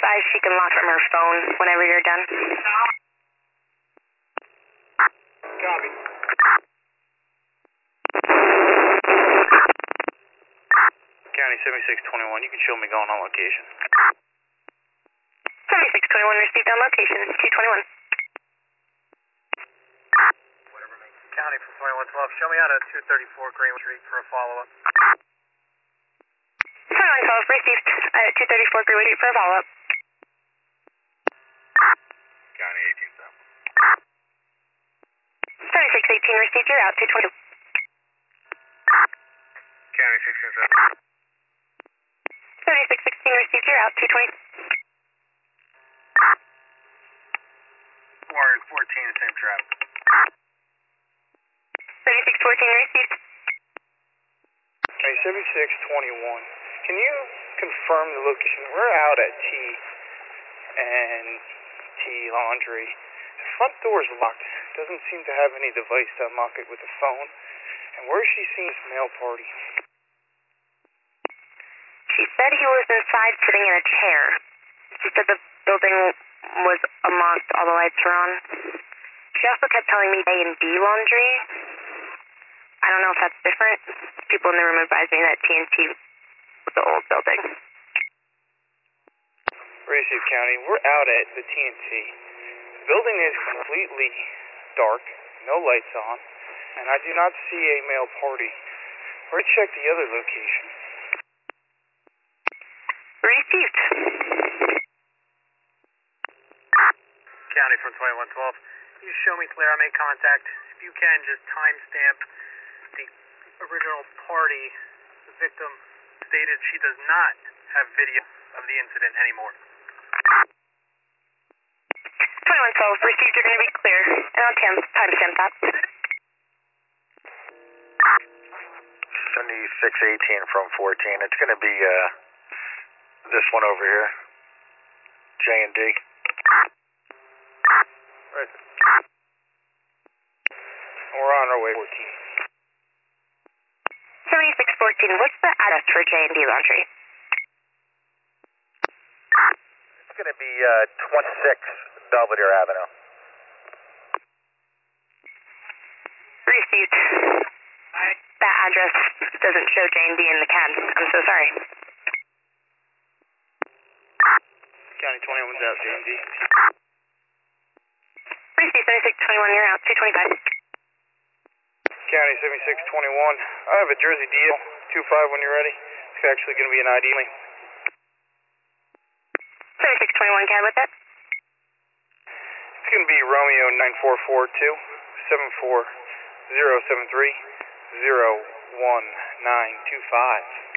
advised she can lock from her phone whenever you're done. Copy. County 7621, you can show me going on location. 7621 received on location, 221. County from 2112, show me out at 234 Greenwood Street for a follow-up. 2112 received at 234 Greenwood Street for a follow-up. County 187. 7618 received your route, 222. County 607. 7616 received your route, 220. Warren 14, same trap. 7614 received. Okay, 7621. Can you confirm the location? We're out at T and T Laundry. The front door is locked. Doesn't seem to have any device to unlock it with the phone. And where is she seeing this male party? She said he was inside sitting in a chair. She said the building was unlocked, all the lights were on. She also kept telling me A&D Laundry. I don't know if that's different. People in the room advised me that TNT was the old building. Receive County, we're out at the TNT. The building is completely dark, no lights on, and I do not see a male party. We're check the other location. Received. County from 2112, can you show me clear? I made contact. If you can, just timestamp the original party. The victim stated she does not have video of the incident anymore. 2112 received, you're going to be clear, and I'll timestamp that. 7618 from 14. It's going to be this one over here. J&D. Right. We're on our way. 14. 7614, what's the address for J&D Laundry? It's going to be 26 Belvedere Avenue. Received. That address doesn't show J&D in the CAD. I'm so sorry. County 21's out, J&D. Received 7621, you're out, 225. County 7621. I have a Jersey deal. 25 when you're ready. It's actually going to be an ID link. 7621, CAD with that? It's going to be Romeo 9442 74073 01925.